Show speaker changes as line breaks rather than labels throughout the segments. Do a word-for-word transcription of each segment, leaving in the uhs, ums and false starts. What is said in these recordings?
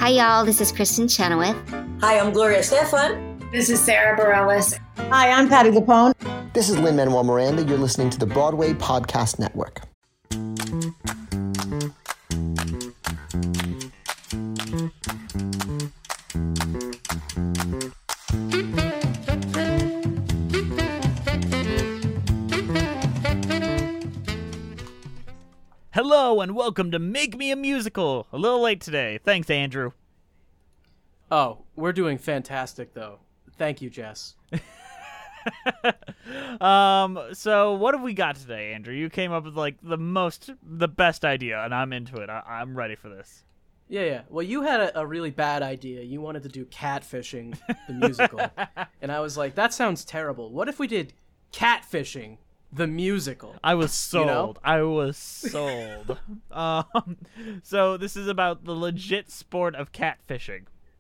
Hi, y'all. This is Kristen Chenoweth.
Hi, I'm Gloria Stefan.
This is Sarah Bareilles.
Hi, I'm Patti LuPone.
This is Lin-Manuel Miranda. You're listening to the Broadway Podcast Network.
Hello and welcome to Make Me a Musical. A little late today. Thanks, Andrew.
Oh, we're doing fantastic, though. Thank you, Jess.
um, so what have we got today, Andrew? You came up with, like, the most, the best idea, and I'm into it. I- I'm ready for this.
Yeah, yeah. Well, you had a, a really bad idea. You wanted to do Catfishing, the musical. And I was like, that sounds terrible. What if we did Catfishing, the musical?
I was sold.
You know?
I was sold. um, so this is about the legit sport of catfishing.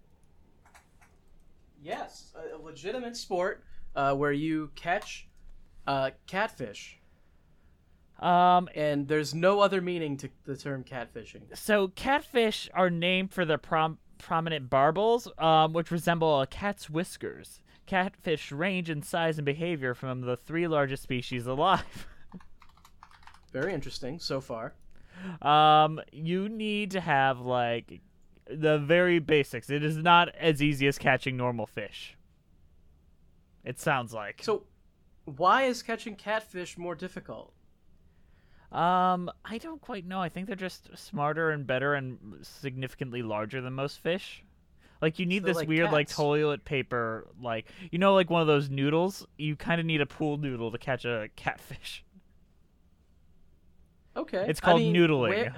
Yes, a, a legitimate sport uh, where you catch uh, catfish.
Um,
And there's no other meaning to the term catfishing.
so catfish are named for their prom- prominent barbels, um, which resemble a cat's whiskers. Catfish range in size and behavior from the three largest species alive.
Very interesting so far.
Um, you need to have, like, the very basics. It is not as easy as catching normal fish. It sounds like.
So, why is catching catfish more difficult?
Um, I don't quite know. I think they're just smarter and better and significantly larger than most fish. Like, you need
They're
this
like
weird, like,
cats.
toilet paper, like, you know, like one of those noodles? You kind of need a pool noodle to catch a catfish.
Okay.
It's called
I mean,
noodling.
Where,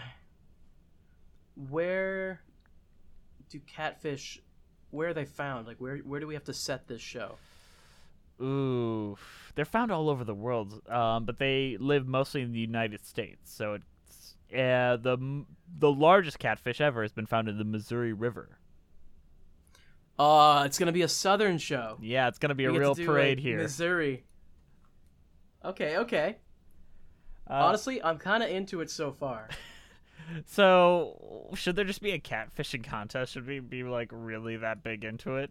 where do catfish, where are they found? Like, where where do we have to set this show?
Ooh, they're found all over the world, um, but they live mostly in the United States. So it's uh, the the largest catfish ever has been found in the Missouri River.
Uh, it's going to be a southern show.
Yeah, it's gonna be a
We get
real
to do,
parade
like,
here.
Missouri. Okay, okay.
Uh,
Honestly, I'm kind of into it so far.
So, should there just be a catfishing contest? Should we be, like, really that big into it?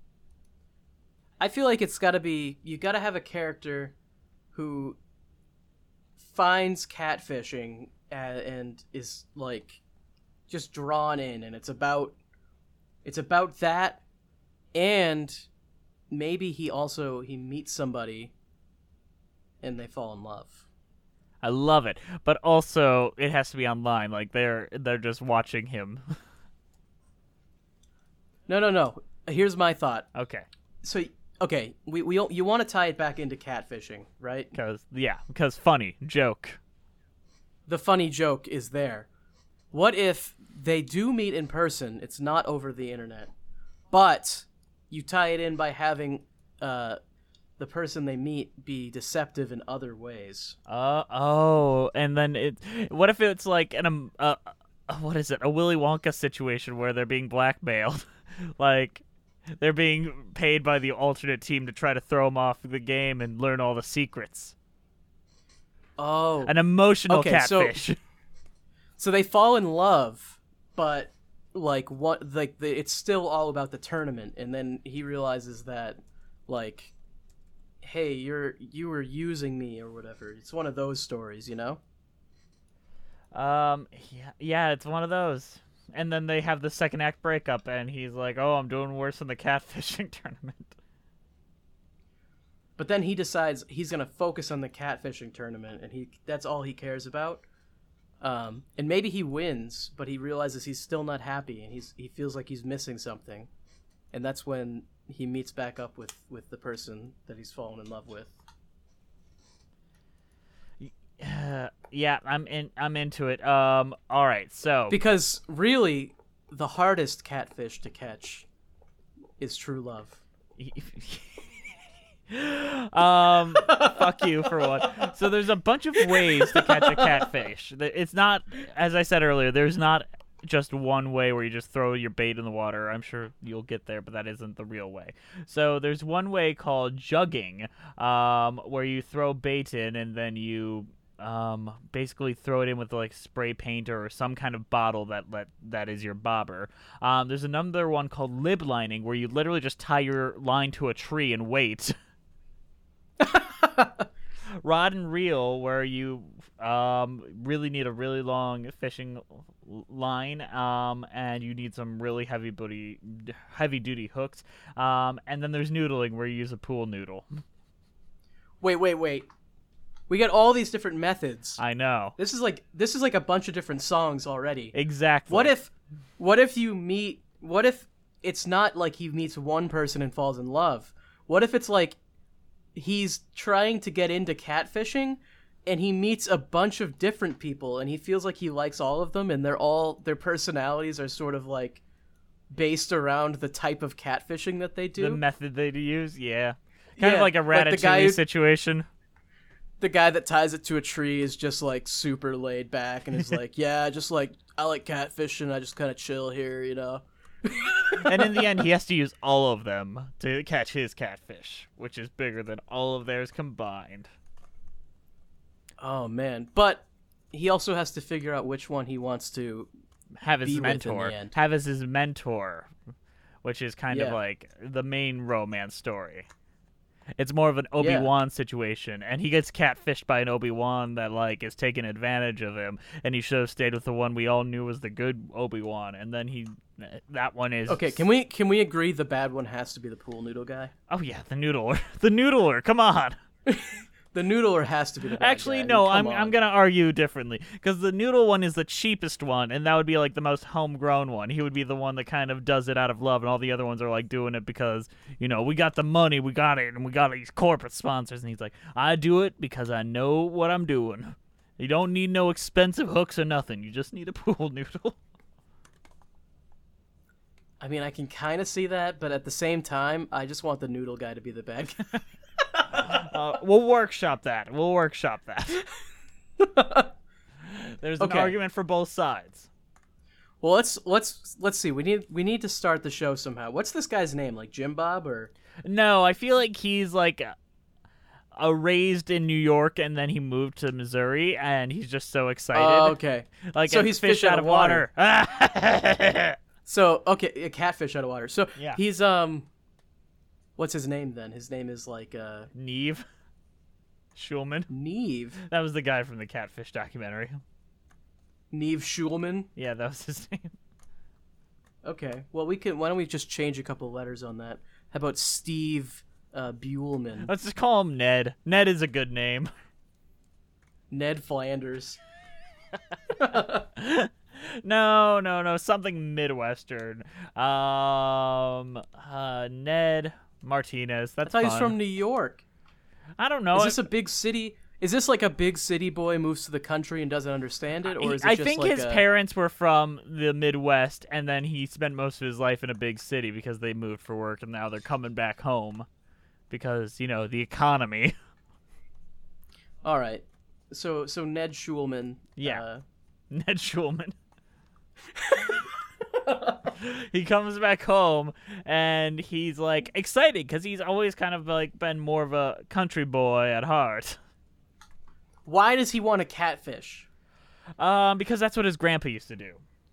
I feel like it's got to be, you got to have a character who finds catfishing and, and is, like, just drawn in, and it's about, it's about that, and maybe he also, he meets somebody and they fall in love.
I love it. But also, it has to be online. Like, they're they're just watching him.
No, no, no. Here's my thought.
Okay.
So, okay, we, we you want to tie it back into catfishing, right?
Because, yeah, because funny. Joke.
The funny joke is there. What if they do meet in person? It's not over the internet, but you tie it in by having uh, the person they meet be deceptive in other ways.
Uh, oh, and then it... What if it's like an... Um, uh, uh, what is it? A Willy Wonka situation where they're being blackmailed. Like, they're being paid by the alternate team to try to throw them off the game and learn all the secrets.
Oh,
An emotional
Okay, so-
catfish.
so they fall in love, but like what? Like the, it's still all about the tournament, and then he realizes that, like, hey, you're you were using me or whatever. It's one of those stories, you know.
Um, yeah, yeah, it's one of those. And then they have the second act breakup, and he's like, oh, I'm doing worse in the catfishing tournament.
But then he decides he's gonna focus on the catfishing tournament, and he that's all he cares about. Um, and maybe he wins, but he realizes he's still not happy, and he's he feels like he's missing something, and that's when he meets back up with, with the person that he's fallen in love with.
Uh, yeah, I'm in. I'm into it. Um, all right, so
Because really, the hardest catfish to catch is true love.
um, fuck you for one. So there's a bunch of ways to catch a catfish. It's not, as I said earlier, there's not just one way where you just throw your bait in the water. I'm sure you'll get there, but that isn't the real way. So there's one way called jugging, um, where you throw bait in and then you um, basically throw it in with like spray paint or some kind of bottle that let that is your bobber. Um, there's another one called lib lining where you literally just tie your line to a tree and wait. Rod and reel, where you um, really need a really long fishing line, um, and you need some really heavy booty, heavy duty hooks. Um, and then there's noodling, where you use a pool noodle.
Wait, wait, wait. We got all these different methods.
I know.
This is like this is like a bunch of different songs already.
Exactly.
What if, what if you meet? What if it's not like he meets one person and falls in love? What if it's like he's trying to get into catfishing and he meets a bunch of different people and he feels like he likes all of them and they're all their personalities are sort of like based around the type of catfishing that they do?
The method they use, yeah. Kind
Yeah,
of like a
like the guy
Ratatouille
who-
situation.
The guy that ties it to a tree is just like super laid back and is like, yeah, just like I like catfishing, I just kind of chill here, you know.
And in the end, he has to use all of them to catch his catfish, which is bigger than all of theirs combined.
Oh man, but he also has to figure out which one he wants to
Have his
be with in the
mentor.
end.
Have as his mentor, which is kind of
Yeah.
like the main romance story. It's more of an Obi-Wan situation, and he gets catfished by an Obi-Wan that like is taking advantage of him, and he should have stayed with the one we all knew was the good Obi-Wan, and then he, that one is
Okay, can we can we agree the bad one has to be the pool noodle guy?
Oh yeah, the noodler, the noodler. Come on.
The noodler has to be the bad
Actually,
guy. I
no,
mean,
I'm
come
I'm
on.
gonna argue differently because the noodle one is the cheapest one, and that would be like the most homegrown one. He would be the one that kind of does it out of love, and all the other ones are like doing it because you know we got the money, we got it, and we got these corporate sponsors. And he's like, I do it because I know what I'm doing. You don't need no expensive hooks or nothing. You just need a pool noodle.
I mean, I can kind of see that, but at the same time, I just want the noodle guy to be the bad guy.
Uh, we'll workshop that. We'll workshop that. There's an
Okay.
argument for both sides.
Well, let's let's let's see. We need we need to start the show somehow. What's this guy's name? Like Jim Bob or?
No, I feel like he's like a, a raised in New York and then he moved to Missouri and he's just so excited.
Oh, okay.
Like
So
a
he's
fish out of water.
So okay, a catfish out of water. So
Yeah.
he's um, what's his name then? His name is like uh
Neve Schulman.
Neve
That was the guy from the Catfish documentary.
Neve Schulman.
Yeah, that was his name.
Okay. Well, we can. Why don't we just change a couple letters on that? How about Steve uh, Buellman?
Let's just call him Ned. Ned is a good name.
Ned Flanders.
No, no, no, something Midwestern. Um, uh, Ned Martinez.
I
That's
thought he was
fun.
from New York.
I don't know.
Is this a big city? Is this like a big city boy moves to the country and doesn't understand it, or is it
I
just
think
like
his
a...
parents were from the Midwest, and then he spent most of his life in a big city because they moved for work, and now they're coming back home because you know the economy.
All right. So so Ned Schulman.
Yeah.
Uh,
Ned Schulman. He comes back home and he's like excited because he's always kind of like been more of a country boy at heart.
why does he want to catfish?
Um, because that's what his grandpa used to do.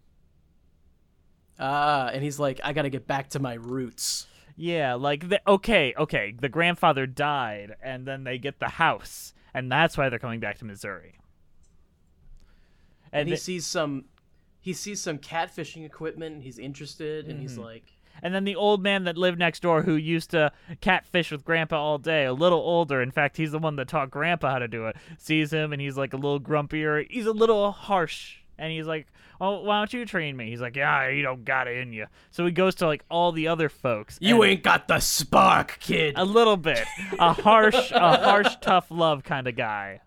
Ah, and he's like, I gotta get back to my roots.
Yeah, like the okay, okay, the grandfather died, and then they get the house, and that's why they're coming back to Missouri.
And,
And
he
th-
sees some, he sees some catfishing equipment. And he's interested, and he's like,
And then the old man that lived next door who used to catfish with Grandpa all day, a little older, in fact, he's the one that taught Grandpa how to do it, sees him and he's like a little grumpier. He's a little harsh. And he's like, oh, why don't you train me? He's like, yeah, you don't got it in you. So he goes to like all the other folks.
"You
and
ain't got the spark, kid."
a little bit. A harsh, a harsh, tough love kind of guy.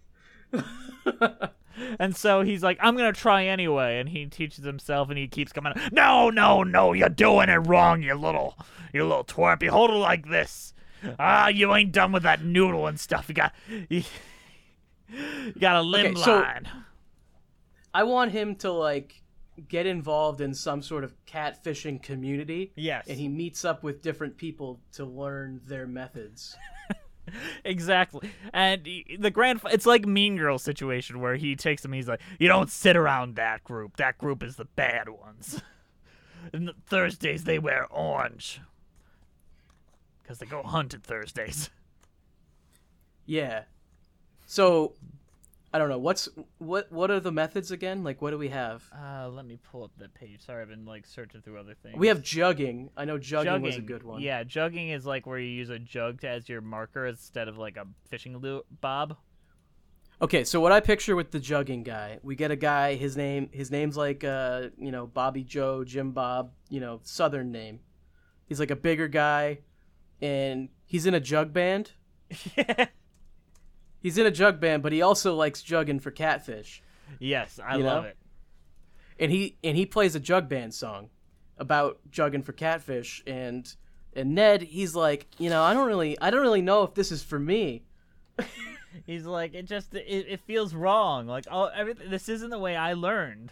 And so he's like, I'm going to try anyway. And he teaches himself and he keeps coming, no, no, no, you're doing it wrong, you little, you little twerp. You hold it like this. Ah, you ain't done with that noodle and stuff. You got, you, you got a limb
Okay, so-
line.
I want him to like get involved in some sort of catfishing community.
Yes.
And he meets up with different people to learn their methods.
Exactly. And he- the grand, it's like Mean Girl situation where he takes them. He's like, you don't sit around that group. That group is the bad ones. And the Thursdays they wear orange because they go hunt at Thursdays.
Yeah. So, I don't know. What's what? What are the methods again? Like, what do we have?
Uh, let me pull up that page. Sorry, I've been like searching through other things.
We have jugging. I know jugging,
jugging
was a good one.
Yeah, jugging is like where you use a jug to, as your marker instead of like a fishing lo- bob.
Okay, so what I picture with the jugging guy, we get a guy. His name, his name's like, uh, you know, Bobby Joe, Jim Bob. You know, Southern name. He's like a bigger guy, and he's in a jug band.
Yeah.
He's in a jug band, but he also likes jugging for catfish.
Yes, I
You
love
know?
it.
And he and he plays a jug band song about jugging for catfish. And and Ned, he's like, you know, I don't really, I don't really know if this is for me.
He's like, it just it, it feels wrong. Like, oh, everything. This isn't the way I learned.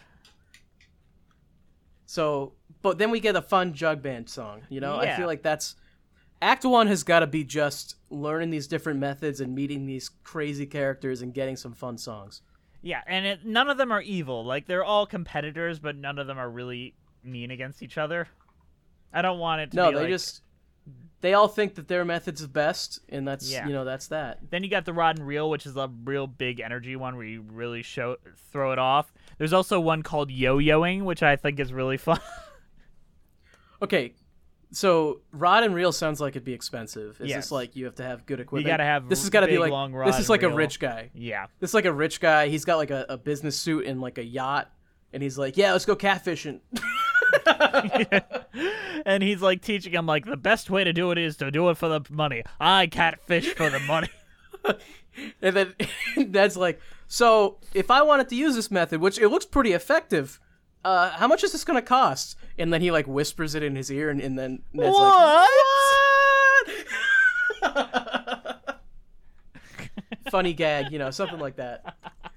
So, but then we get a fun jug band song. You know, I
Yeah.
feel like that's Act One has got to be just learning these different methods and meeting these crazy characters and getting some fun songs.
Yeah, and it, none of them are evil. Like, they're all competitors, but none of them are really mean against each other. I don't want it to
No,
be
they
like...
just they all think that their method's the best, and that's
Yeah.
you know that's that.
Then you got the rod and reel, which is a real big energy one where you really show throw it off. There's also one called yo-yoing, which I think is really fun.
Okay, so rod and reel sounds like it'd be expensive. Is
Yes.
this like you have to have good equipment?
You gotta have
this has got to be
big,
like
long rod
this is
and
like a
reel.
rich guy.
Yeah.
This is like a rich guy. He's got like a, a business suit and like a yacht, and he's like, yeah, let's go catfishing.
And he's like teaching him like the best way to do it is to do it for the money. I catfish for the money.
And then Ned's like, so if I wanted to use this method, which it looks pretty effective, uh, how much is this gonna cost? And then he like whispers it in his ear, and, and then Ned's
What?
like, what? Funny gag, you know, something like that.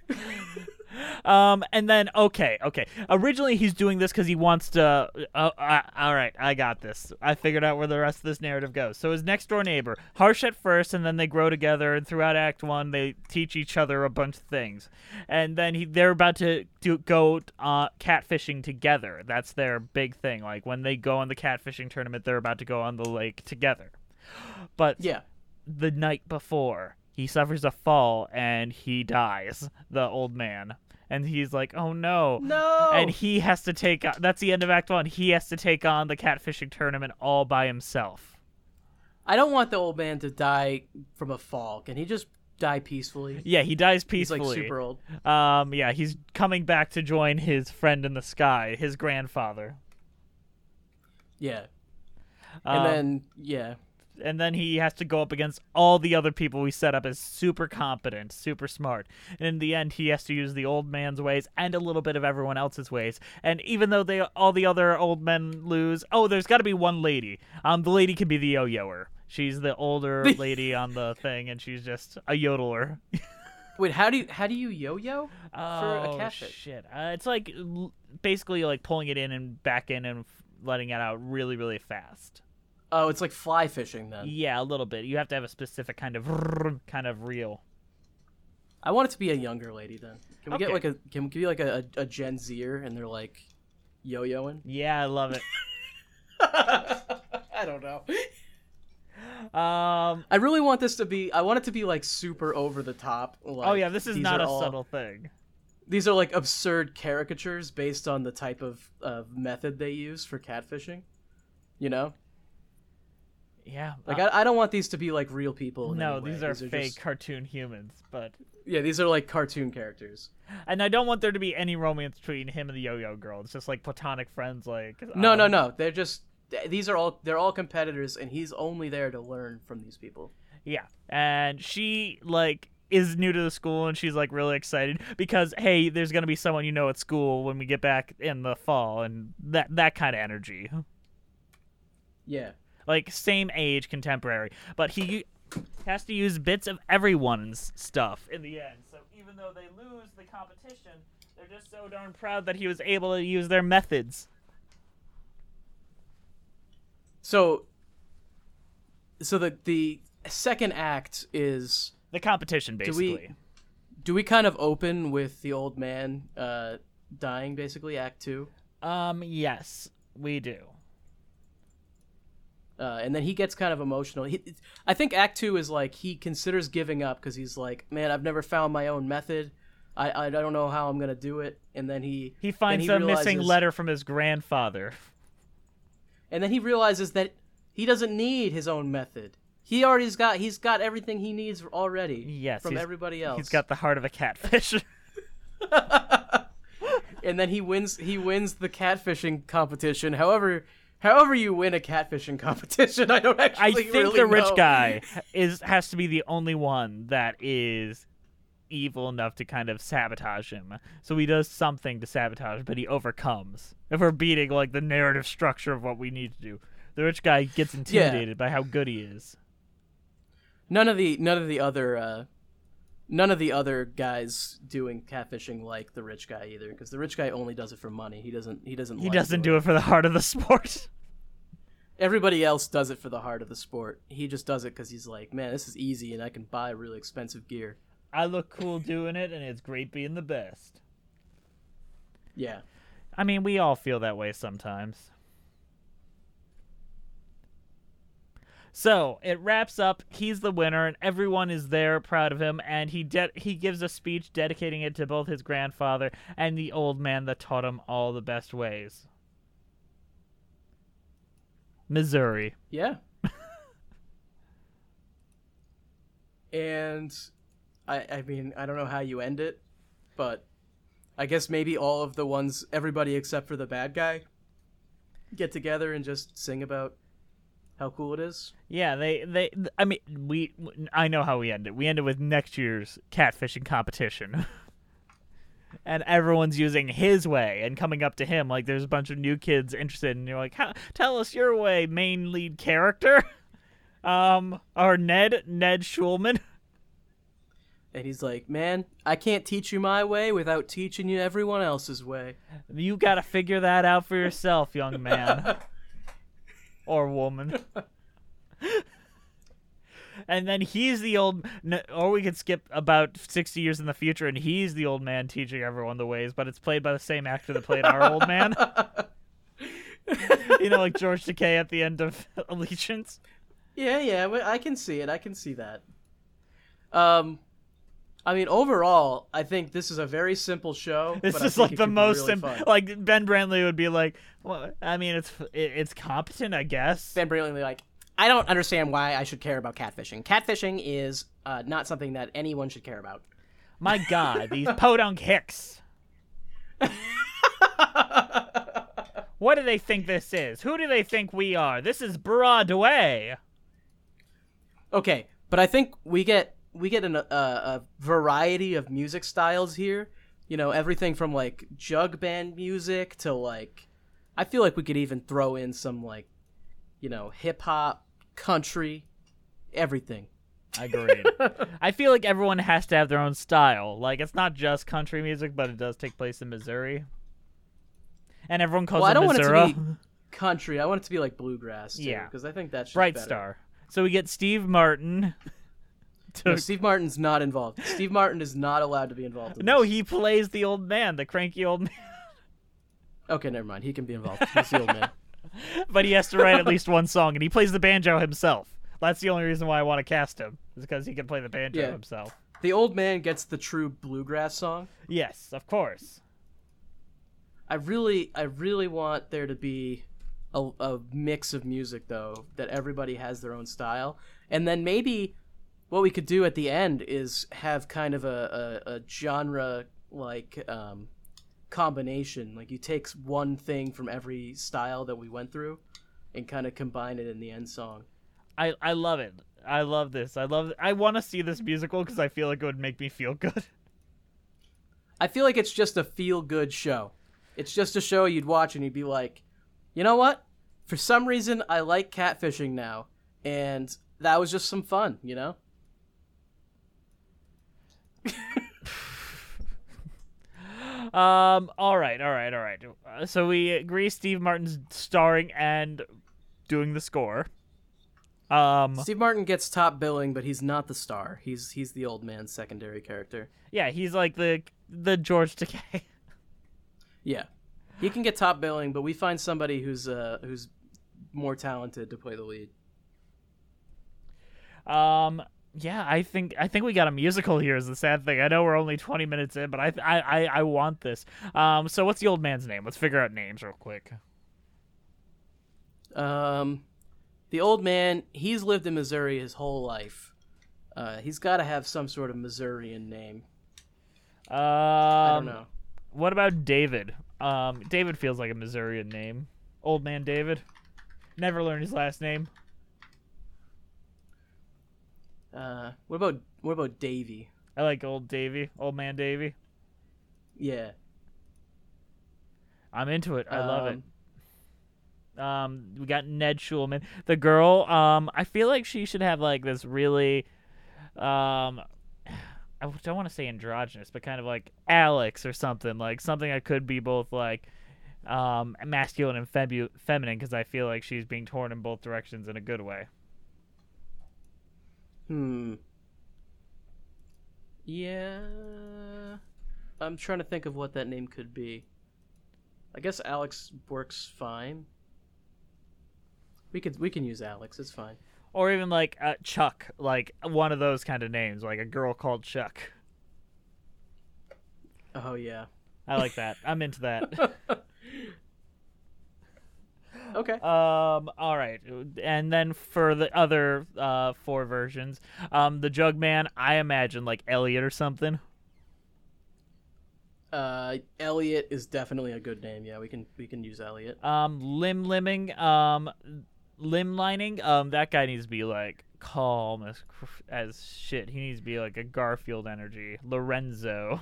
Um, and then okay, okay. Originally, he's doing this because he wants to. Uh, uh, all right, I got this. I figured out where the rest of this narrative goes. So his next door neighbor, harsh at first, and then they grow together. And throughout Act One, they teach each other a bunch of things. And then he, they're about to do, go uh, catfishing together. That's their big thing. Like when they go on the catfishing tournament, they're about to go on the lake together. But
Yeah.
the night before, he suffers a fall and he dies. The old man. And he's like, oh no.
No.
And he has to take, that's the end of Act One. He has to take on the catfishing tournament all by himself.
I don't want the old man to die from a fall. Can he just die peacefully?
Yeah, he dies
He's
peacefully.
like super old.
Um, yeah, he's coming back to join his friend in the sky, his grandfather.
Yeah.
Um,
And then, yeah.
and then he has to go up against all the other people we set up as super competent, super smart. And in the end, he has to use the old man's ways and a little bit of everyone else's ways. And even though they all the other old men lose, oh, there's got to be one lady. Um, the lady can be the yo-yoer. She's the older lady on the thing, and she's just a yodeler.
Wait, how do you how do you yo-yo for
Oh
a catfish?
shit! Uh, it's like l- basically like pulling it in and back in and f- letting it out really, really fast.
Oh, it's like fly fishing then.
Yeah, a little bit. You have to have a specific kind of kind of reel.
I want it to be a younger lady then. Can we get
Okay.
like a can we be like a, a, a Gen Zer and they're like yo-yoing?
Yeah, I love it.
I don't know.
Um.
I really want this to be. I want it to be like super over the top. Like,
Oh yeah, this is
these
not
are
a
all-
subtle thing.
These are like absurd caricatures based on the type of uh, method they use for catfishing. You know,
Yeah.
like
uh,
I, I don't want these to be like real people. in
no,
any way.
these are fake
just-
cartoon humans, but
yeah, these are like cartoon characters.
and I don't want there to be any romance between him and the yo-yo girl. It's just like platonic friends. Like
No, no,
um,
no. They're just these are all they're all competitors, and he's only there to learn from these people.
Yeah, and she like is new to the school, and she's like really excited because hey, there's gonna be someone you know at school when we get back in the fall, and that that kind of energy,
Yeah.
like same age, contemporary, but he has to use bits of everyone's stuff in the end. So even though they lose the competition, they're just so darn proud that he was able to use their methods.
So, so the the second act is
The competition,
do
basically.
we do we kind of open with the old man uh, dying, basically, Act Two?
Um, yes, we do.
Uh, and then he gets kind of emotional. He, I think Act Two is like he considers giving up because he's like, man, I've never found my own method. I, I don't know how I'm gonna do it. And then he
He finds
then
a
he
missing
realizes-
letter from his grandfather.
And then he realizes that he doesn't need his own method. He already's got he's got everything he needs already.
Yes,
from
he's-
everybody else.
He's got the heart of a catfish.
And then he wins he wins the catfishing competition. However, however you win a catfishing competition, I don't
I
actually
think
really
the rich
know.
guy is has to be the only one that is evil enough to kind of sabotage him. So he does something to sabotage, but he overcomes. If we're beating like the narrative structure of what we need to do, the rich guy gets intimidated by how good he is.
None of the none of the other uh, none of the other guys doing catfishing like the rich guy either, because the rich guy only does it for money. He doesn't he doesn't
He
like
doesn't do
doing
it for the heart of the sport.
Everybody else does it for the heart of the sport. He just does it because he's like, man, this is easy and I can buy really expensive gear.
I look cool doing it, and it's great being the best.
Yeah.
I mean, we all feel that way sometimes. So it wraps up. He's the winner, and everyone is there, proud of him. And he de- he gives a speech dedicating it to both his grandfather and the old man that taught him all the best ways. Missouri.
Yeah. And I I mean, I don't know how you end it, but I guess maybe all of the ones, everybody except for the bad guy, get together and just sing about how cool it is.
Yeah, they they. I mean, we. I know how we end it. We end it with next year's catfishing competition. And everyone's using his way and coming up to him like there's a bunch of new kids interested, and you're like, How, tell us your way, main lead character. Um, or Ned, Ned Schulman.
And he's like, man, I can't teach you my way without teaching you everyone else's way.
You gotta figure that out for yourself, young man. Or woman. And then he's the old, or we could skip about sixty years in the future, and he's the old man teaching everyone the ways, but it's played by the same actor that played our old man. You know, like George Takei at the end of Allegiance.
Yeah, yeah, well, I can see it. I can see that. Um, I mean, overall, I think this is a very simple show.
This
but I
is
think
like
it
the
could be
most
really
simple.
fun.
Like Ben Brantley would be like, well, I mean, it's it, it's competent, I guess.
Ben Brantley, like, I don't understand why I should care about catfishing. Catfishing is uh, not something that anyone should care about.
My God, these podunk hicks. What do they think this is? Who do they think we are? This is Broadway.
Okay, but I think we get we get an, a, a variety of music styles here. You know, everything from like jug band music to like, I feel like we could even throw in some like, you know, hip hop, country, everything.
Agreed. I feel like everyone has to have their own style. Like, it's not just country music, but it does take place in Missouri. And everyone calls
Well, I
it
don't want it
Missouri.
to be country. I want it to be like bluegrass, too,
Yeah.
because I think that's just
Bright
better.
Star. So we get Steve Martin. to-
No, Steve Martin's not involved. Steve Martin is not allowed to be involved. In
no,
this.
he plays the old man, the cranky old man.
Okay, never mind. He can be involved. He's the old man.
But he has to write at least one song, and he plays the banjo himself. That's the only reason why I want to cast him, is because he can play the banjo
Yeah.
himself.
The old man gets the true bluegrass song.
Yes, of course.
I really, I really want there to be a, a mix of music, though, that everybody has their own style. And then maybe what we could do at the end is have kind of a, a, a genre, like, um, combination. Like, you take one thing from every style that we went through and kind of combine it in the end song.
I, I love it. I love this. I love. I want to see this musical because I feel like it would make me feel good.
I feel like it's just a feel-good show. It's just a show you'd watch and you'd be like, you know what? For some reason, I like catfishing now. And that was just some fun, you know?
Um. All right. All right. All right. Uh, so we agree Steve Martin's starring and doing the score. Um,
Steve Martin gets top billing, but he's not the star. He's he's the old man's secondary character.
yeah, he's like the the George Takei.
Yeah, he can get top billing, but we find somebody who's uh who's more talented to play the lead.
Um, yeah, I think I think we got a musical here. Is the sad thing. I know we're only twenty minutes in, but I I I, I want this. Um, so what's the old man's name? Let's figure out names real quick.
Um, the old man, he's lived in Missouri his whole life. Uh, he's got to have some sort of Missourian name.
Um,
I don't know.
What about David? Um, David feels like a Missourian name. Old man David. Never learned his last name.
Uh, what about what about Davy?
I like old Davy, old man Davy.
Yeah.
I'm into it. I love
Um,
it. Um, we got Ned Schulman. The girl, um, I feel like she should have like this really, um, I don't want to say androgynous, but kind of like Alex or something, like something that could be both like, um, masculine and febu- feminine, because I feel like she's being torn in both directions in a good way.
Hmm. Yeah. I'm trying to think of what that name could be. I guess Alex works fine. We could we can use Alex. It's fine.
Or even like uh, Chuck, like one of those kind of names, like a girl called Chuck.
Oh yeah.
I like that. I'm into that.
Okay.
Um. All right, and then for the other uh four versions, um, the Jugman, I imagine like Elliot or something.
Uh, Elliot is definitely a good name. Yeah, we can we can use Elliot.
Um, limb limbing, um, limb lining. Um, that guy needs to be like calm as as shit. He needs to be like a Garfield energy. Lorenzo.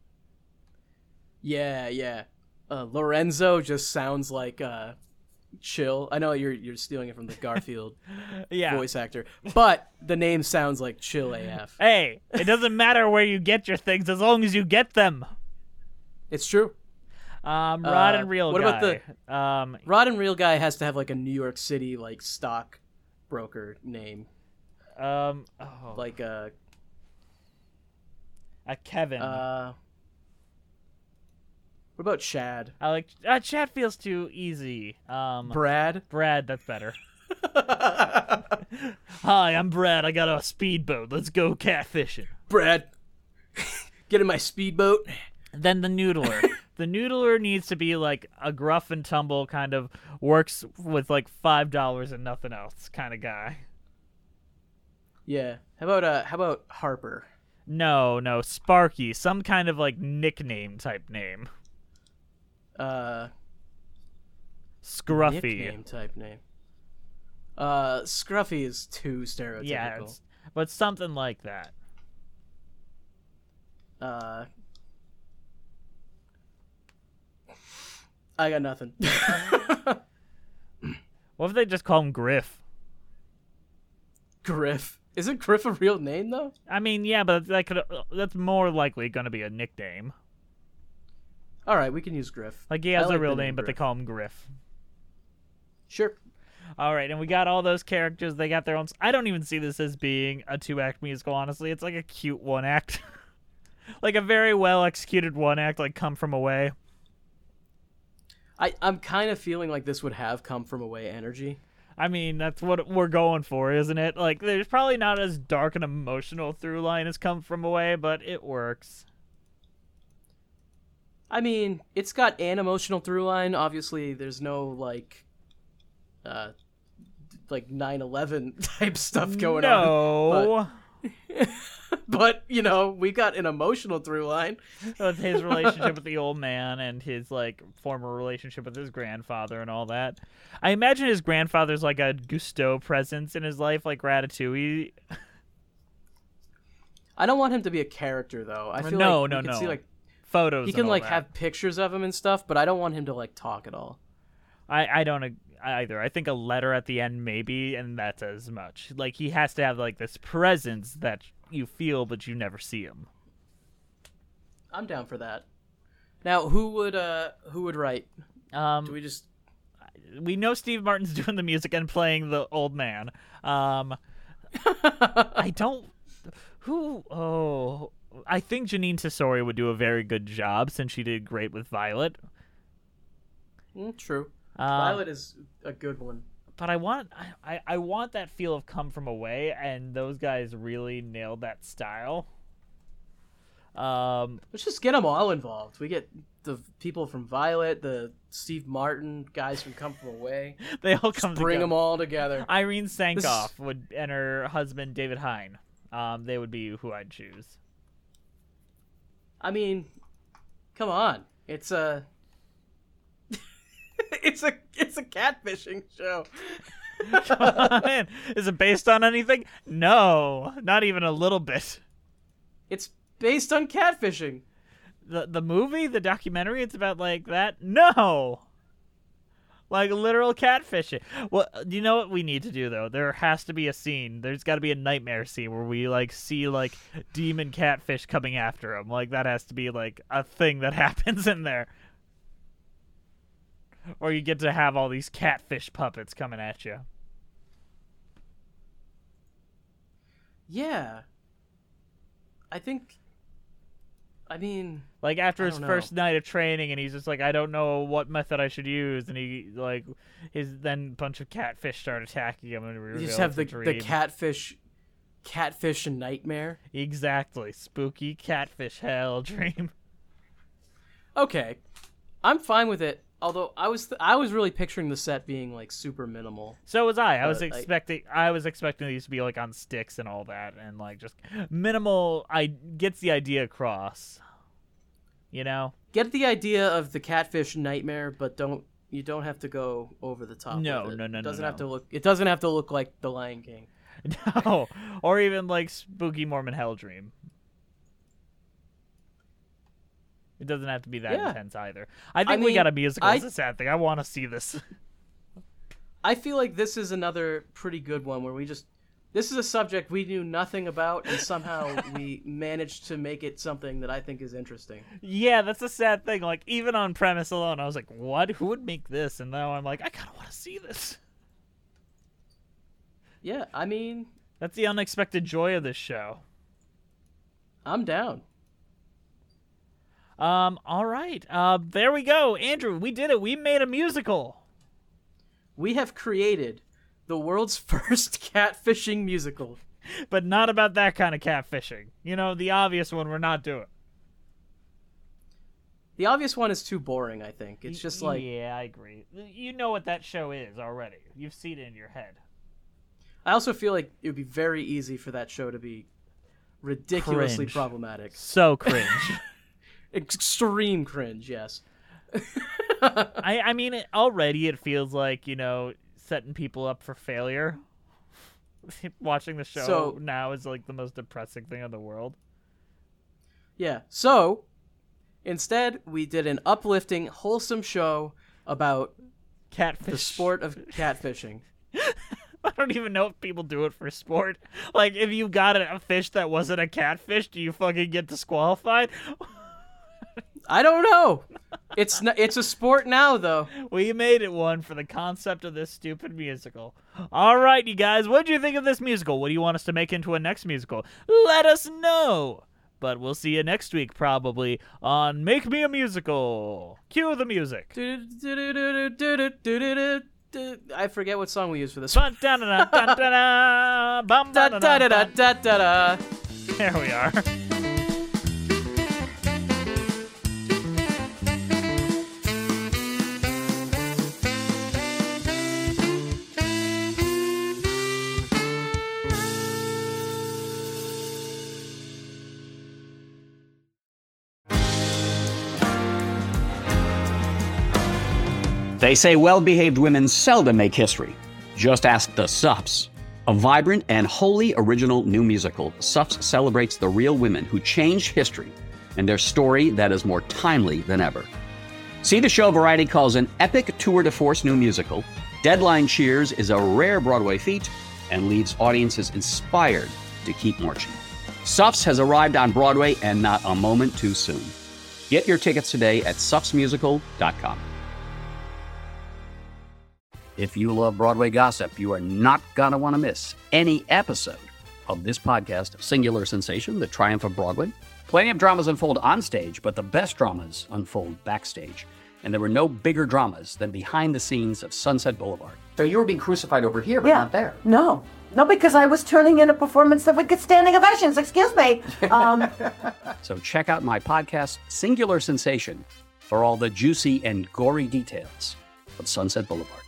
Yeah, yeah. Uh, Lorenzo just sounds like uh, chill. I know you're you're stealing it from the Garfield
Yeah.
voice actor, but the name sounds like chill A F.
Hey, it doesn't matter where you get your things as long as you get them.
It's true.
Um, Rod
Uh,
and Real
what
guy.
about
the um?
Rod and Real Guy has to have like a New York City like stock broker name,
Um, oh,
like uh,
a Kevin.
uh. What about Chad?
I like uh, Chad feels too easy. Um,
Brad?
Brad, that's better. Hi, I'm Brad. I got a speedboat. Let's go catfishing.
Brad, get in my speedboat.
Then the Noodler. The Noodler needs to be like a gruff and tumble kind of works with like five dollars and nothing else kind of guy.
Yeah. How about uh? How about Harper?
No, no, Sparky. Some kind of like nickname type name.
Uh,
Scruffy.
nickname type name. Uh, Scruffy is too stereotypical.
Yeah, it's, but something like that.
Uh, I got nothing.
What if they just call him Griff?
Griff. Isn't Griff a real name though?
I mean, yeah, but that could that's more likely going to be a nickname.
All right, we can use Griff.
Like he has
I
a
like
real
the
name, but they
Griff.
call him Griff.
Sure.
All right, and we got all those characters. They got their own. I don't even see this as being a two-act musical. Honestly, it's like a cute one-act, like a very well-executed one-act, like Come From Away.
I I'm kind of feeling like this would have Come From Away energy.
I mean, that's what we're going for, isn't it? Like, there's probably not as dark and emotional through line as Come From Away, but it works.
I mean, it's got an emotional through line. Obviously, there's no like, uh, like nine eleven type stuff going on.
No.
But, but you know, we got an emotional through line.
With his relationship with the old man and his like former relationship with his grandfather and all that. I imagine his grandfather's like a Gusteau presence in his life, like Ratatouille.
I don't want him to be a character though. I feel
no,
like
no,
we can
no.
see like
Photos.
he
and
can
all
like
that.
have pictures of him and stuff, but I don't want him to like talk at all.
I I don't ag- either. I think a letter at the end maybe, and that's as much. Like he has to have like this presence that you feel, but you never see him.
I'm down for that. Now, who would uh who would write?
Um,
Do we just
we know Steve Martin's doing the music and playing the old man. Um, I don't. Who? Oh, I think Janine Tesori would do a very good job since she did great with Violet.
Mm, true.
Um,
Violet is a good one.
But I want, I, I want that feel of Come From Away, and those guys really nailed that style. Um,
Let's just get them all involved. We get the people from Violet, the Steve Martin guys from Come From Away.
They all
Just
come
bring
together.
them all together.
Irene Sankoff
This-
would, and her husband David Hein. Um, they would be who I'd choose.
I mean, come on. It's a It's a it's a catfishing show.
Come on. Is it based on anything? No, not even a little bit.
It's based on catfishing.
The the movie, the documentary, it's about like that? No. Like literal catfishing. Well, do you know what we need to do though? There has to be a scene. There's got to be a nightmare scene where we like see like demon catfish coming after him. Like that has to be like a thing that happens in there. Or you get to have all these catfish puppets coming at you.
Yeah. I think I mean,
Like after
I
his
don't know.
first night of training, and he's just like, I don't know what method I should use, and he like, his then a bunch of catfish start attacking him, and we
you
reveal
just have
it's
the
a
the
dream.
catfish catfish nightmare.
Exactly, spooky catfish hell dream.
Okay. I'm fine with it. Although I was th- I was really picturing the set being like super minimal.
So was I. I was
But, like-
expecting. I was expecting these to be like on sticks and all that, and like just minimal. I gets the idea across. You know.
Get the idea of the catfish nightmare, but don't you don't have to go over the top.
No,
with it.
no, no,
It
no,
doesn't
no.
have to look. It doesn't have to look like The Lion King.
No, or even like spooky Mormon hell dream. It doesn't have to be that
Yeah.
intense either. I think
I
we got a
mean,
musical.
I-
It's a sad thing. I want to see this.
I feel like this is another pretty good one where we just this is a subject we knew nothing about and somehow we managed to make it something that I think is interesting.
Yeah, that's a sad thing. Like even on premise alone, I was like, "What? Who would make this?" And now I'm like, "I kind of want to see this."
Yeah, I mean,
That's the unexpected joy of this show.
I'm down.
Um. All right. Uh. There we go, Andrew. We did it. We made a musical.
We have created the world's first catfishing musical.
But not about that kind of catfishing. You know, the obvious one we're not doing.
The obvious one is too boring, I think. It's just like
Yeah, I agree. You know what that show is already. You've seen it in your head.
I also feel like it would be very easy for that show to be ridiculously
Cringe.
problematic.
So cringe.
Extreme cringe, yes.
I I mean, it, already it feels like, you know, setting people up for failure. Watching the show
So-
now is like the most depressing thing in the world.
Yeah. So, instead, we did an uplifting, wholesome show about
Catfish.
the sport of catfishing.
I don't even know if people do it for sport. Like, if you got a, a fish that wasn't a catfish, do you fucking get disqualified?
I don't know. It's n- it's a sport now, though.
We made it one for the concept of this stupid musical. All right, you guys, what do you think of this musical? What do you want us to make into a next musical? Let us know. But we'll see you next week, probably, on Make Me a Musical. Cue the music.
I forget what song we used for this one.
Ba-da-da-da-da-da, bum,
Da
ba-da-da,
da da
bum.
da da da.
There we are.
They say well-behaved women seldom make history. Just ask the Suffs. A vibrant and wholly original new musical, Suffs celebrates the real women who changed history and their story that is more timely than ever. See the show Variety calls an epic tour de force new musical. Deadline cheers is a rare Broadway feat and leaves audiences inspired to keep marching. Suffs has arrived on Broadway and not a moment too soon. Get your tickets today at suffs musical dot com. If you love Broadway gossip, you are not going to want to miss any episode of this podcast, Singular Sensation, The Triumph of Broadway. Plenty of dramas unfold on stage, but the best dramas unfold backstage. And there were no bigger dramas than behind the scenes of Sunset Boulevard. So you were being crucified over here, but
yeah.
not there.
No. No, because I was turning in a performance that would get standing ovations. Excuse me. Um,
so check out my podcast, Singular Sensation, for all the juicy and gory details of Sunset Boulevard.